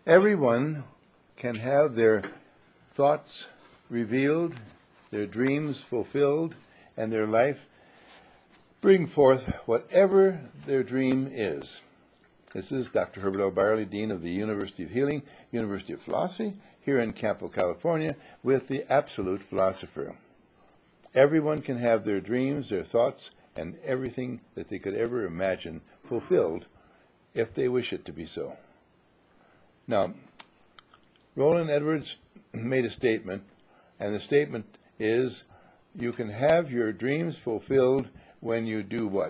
Everyone can have their thoughts revealed, their dreams fulfilled, and their life bring forth whatever their dream is. This is Dr. Herbert L. Byerly, Dean of the University of Healing, University of Philosophy, here in Campo, California, with the Absolute Philosopher. Everyone can have their dreams, their thoughts, and everything that they could ever imagine fulfilled if they wish it to be so. Now, Roland Edwards made a statement, and the statement is, you can have your dreams fulfilled when you do what?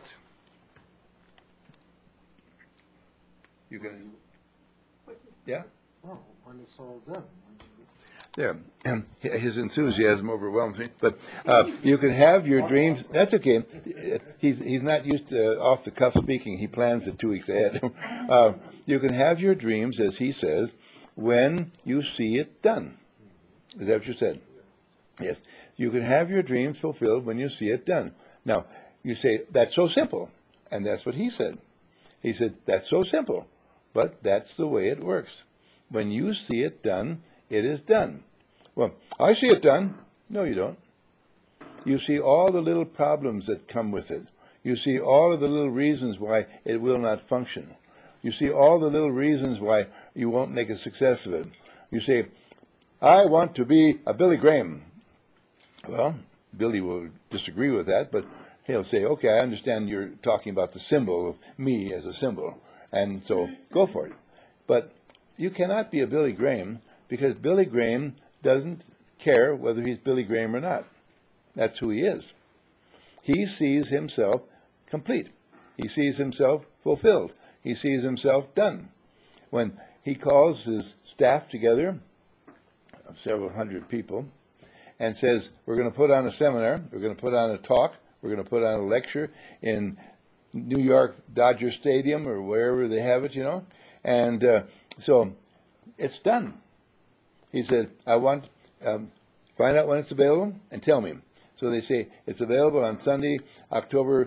You can, yeah? Oh, when it's all done. There. His enthusiasm overwhelms me. But you can have your dreams. That's okay. He's not used to off-the-cuff speaking. He plans it 2 weeks ahead. You can have your dreams, as he says, when you see it done. Is that what you said? Yes. You can have your dreams fulfilled when you see it done. Now, you say, that's so simple. And that's what he said. He said, that's so simple. But that's the way it works. When you see it done, it is done. Well, I see it done. No, you don't. You see all the little problems that come with it. You see all of the little reasons why it will not function. You see all the little reasons why you won't make a success of it. You say, I want to be a Billy Graham. Well, Billy will disagree with that, but he'll say, okay, I understand you're talking about the symbol of me as a symbol, and so go for it. But you cannot be a Billy Graham because Billy Graham doesn't care whether he's Billy Graham or not. That's who he is. He sees himself complete. He sees himself fulfilled. He sees himself done. When he calls his staff together, several hundred people, and says, we're going to put on a seminar, we're going to put on a talk, we're going to put on a lecture in New York Dodger Stadium or wherever they have it, and so it's done. He said, I want, find out when it's available and tell me. So they say, it's available on Sunday, October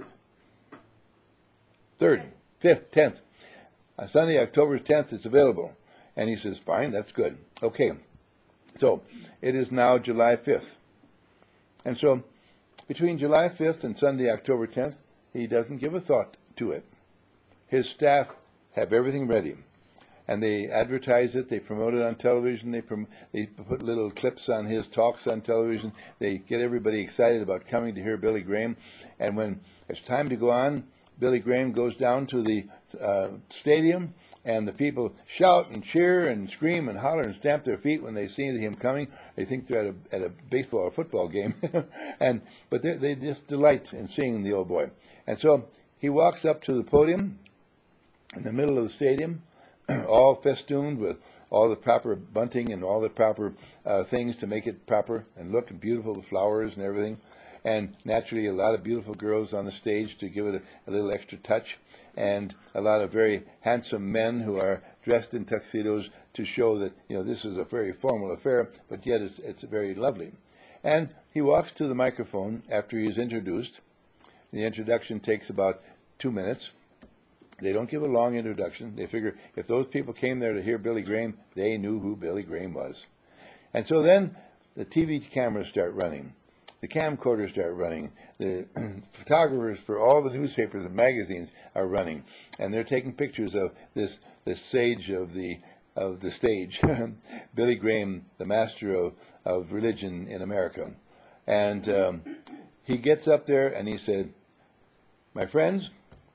3rd, 5th, 10th. Sunday, October 10th, it's available. And he says, fine, that's good. Okay. So it is now July 5th. And so between July 5th and Sunday, October 10th, he doesn't give a thought to it. His staff have everything ready. And they advertise it, they promote it on television, they put little clips on his talks on television, they get everybody excited about coming to hear Billy Graham. And when it's time to go on, Billy Graham goes down to the stadium, and the people shout and cheer and scream and holler and stamp their feet when they see him coming. They think they're at a baseball or football game, but they just delight in seeing the old boy. And so he walks up to the podium in the middle of the stadium, all festooned with all the proper bunting and all the proper things to make it proper and look beautiful, the flowers and everything. And naturally, a lot of beautiful girls on the stage to give it a little extra touch, and a lot of very handsome men who are dressed in tuxedos to show that this is a very formal affair, but yet it's very lovely. And he walks to the microphone after he is introduced. The introduction takes about 2 minutes. They don't give a long introduction. They figure if those people came there to hear Billy Graham, they knew who Billy Graham was. And so then the TV cameras start running. The camcorders start running. The photographers for all the newspapers and magazines are running. And they're taking pictures of this sage of the stage, Billy Graham, the master of religion in America. And he gets up there and he said, my friends,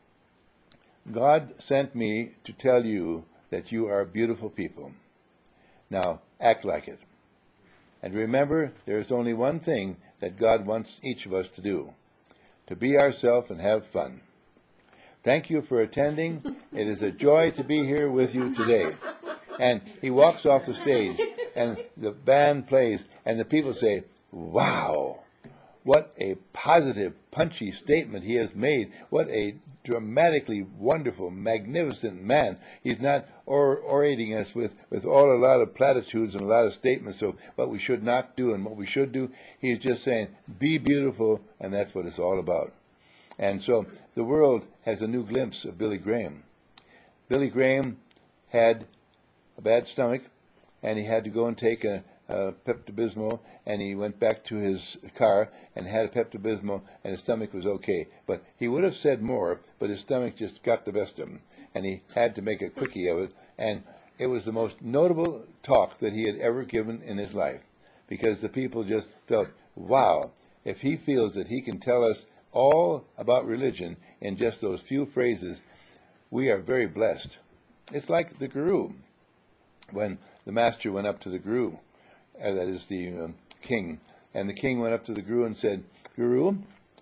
God sent me to tell you that you are beautiful people. Now, act like it. And remember, there is only one thing that God wants each of us to do, to be ourselves and have fun. Thank you for attending. It is a joy to be here with you today. And he walks off the stage, and the band plays, and the people say, wow, what a positive, punchy statement he has made. What a dramatically wonderful, magnificent man. He's not orating us with a lot of platitudes and a lot of statements of what we should not do and what we should do. He's just saying, be beautiful, and that's what it's all about. And so the world has a new glimpse of Billy Graham. Billy Graham had a bad stomach, and he had to go and take a Pepto-Bismol, and he went back to his car and had a Pepto-Bismol, and his stomach was okay. But he would have said more, but his stomach just got the best of him, and he had to make a quickie of it, and it was the most notable talk that he had ever given in his life, because the people just felt, wow, if he feels that he can tell us all about religion in just those few phrases, we are very blessed. It's like the guru. When the master went up to the guru, that is the king, and the king went up to the guru and said, Guru,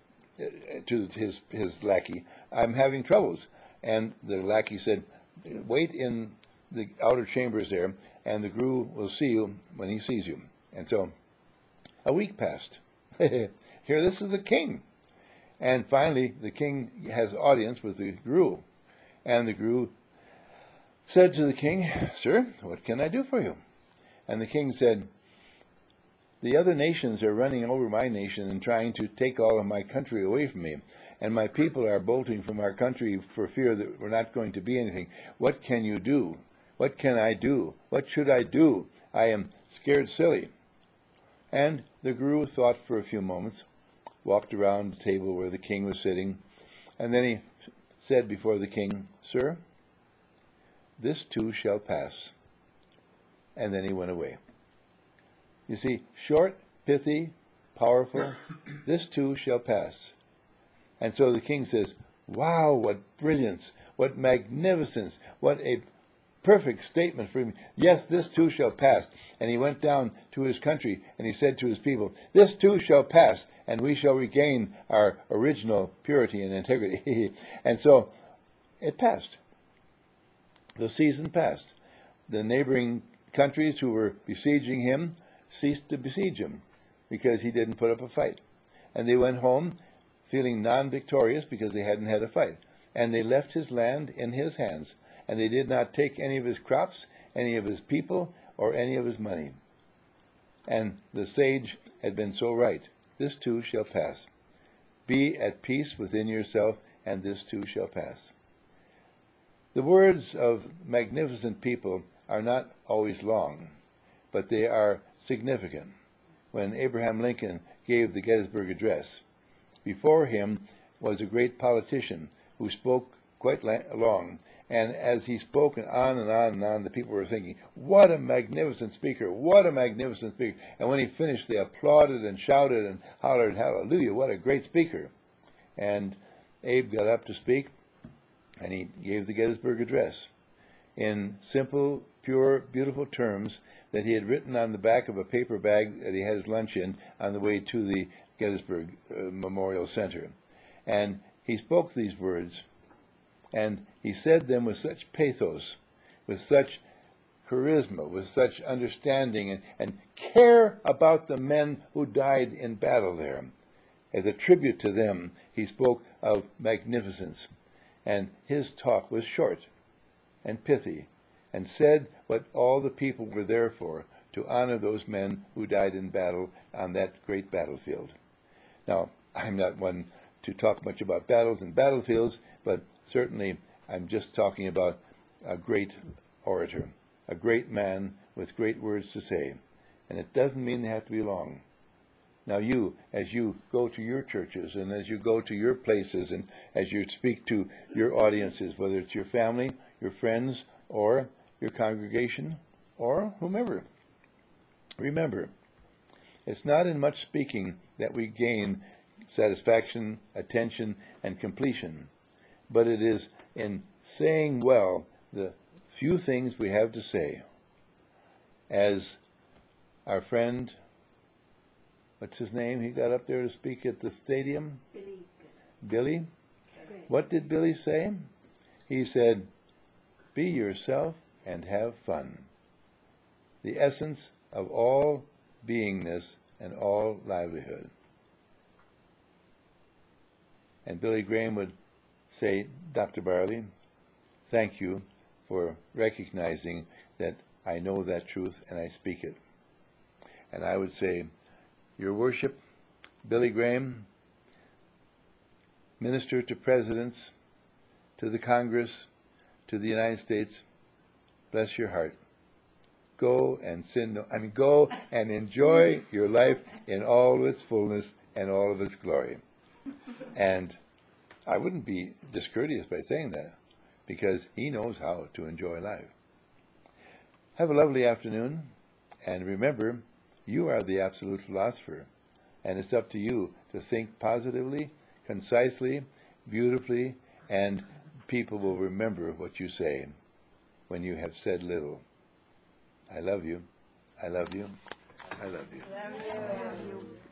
to his lackey, I'm having troubles. And the lackey said, wait in the outer chambers there, and the guru will see you when he sees you. And so a week passed. Here, this is the king. And finally, the king has audience with the guru. And the guru said to the king, Sir, what can I do for you? And the king said, the other nations are running over my nation and trying to take all of my country away from me. And my people are bolting from our country for fear that we're not going to be anything. What can you do? What can I do? What should I do? I am scared silly. And the guru thought for a few moments, walked around the table where the king was sitting, and then he said before the king, Sir, this too shall pass. And then he went away. You see, short, pithy, powerful, this too shall pass. And so the king says, wow, what brilliance, what magnificence, what a perfect statement for him. Yes, this too shall pass. And he went down to his country and he said to his people, this too shall pass, and we shall regain our original purity and integrity. And so it passed. The season passed. The neighboring countries who were besieging him ceased to besiege him because he didn't put up a fight. And they went home feeling non-victorious because they hadn't had a fight. And they left his land in his hands. And they did not take any of his crops, any of his people, or any of his money. And the sage had been so right. This too shall pass. Be at peace within yourself, and this too shall pass. The words of magnificent people are not always long, but they are significant. When Abraham Lincoln gave the Gettysburg Address, before him was a great politician who spoke quite long, and as he spoke on and on and on, the people were thinking, what a magnificent speaker, what a magnificent speaker. And when he finished, they applauded and shouted and hollered, hallelujah, what a great speaker. And Abe got up to speak, and he gave the Gettysburg Address in simple, pure, beautiful terms that he had written on the back of a paper bag that he had his lunch in on the way to the Gettysburg Memorial Center. And he spoke these words, and he said them with such pathos, with such charisma, with such understanding, and care about the men who died in battle there. As a tribute to them, he spoke of magnificence. And his talk was short and pithy, and said what all the people were there for, to honor those men who died in battle on that great battlefield. Now, I'm not one to talk much about battles and battlefields, but certainly I'm just talking about a great orator, a great man with great words to say. And it doesn't mean they have to be long. Now you, as you go to your churches and as you go to your places and as you speak to your audiences, whether it's your family, your friends, or your congregation, or whomever, remember, it's not in much speaking that we gain satisfaction, attention, and completion, but it is in saying well the few things we have to say. As our friend, what's his name? He got up there to speak at the stadium. Billy? What did Billy say? He said, be yourself and have fun. The essence of all beingness and all livelihood. And Billy Graham would say, Dr. Barley, thank you for recognizing that I know that truth and I speak it. And I would say, Your Worship, Billy Graham, minister to presidents, to the Congress, to the United States, bless your heart. go and sin no, go and enjoy your life in all of its fullness and all of its glory. And I wouldn't be discourteous by saying that, because he knows how to enjoy life. Have a lovely afternoon, and remember, you are the absolute philosopher, and it's up to you to think positively, concisely, beautifully, and people will remember what you say when you have said little. I love you. I love you. I love you. Love you.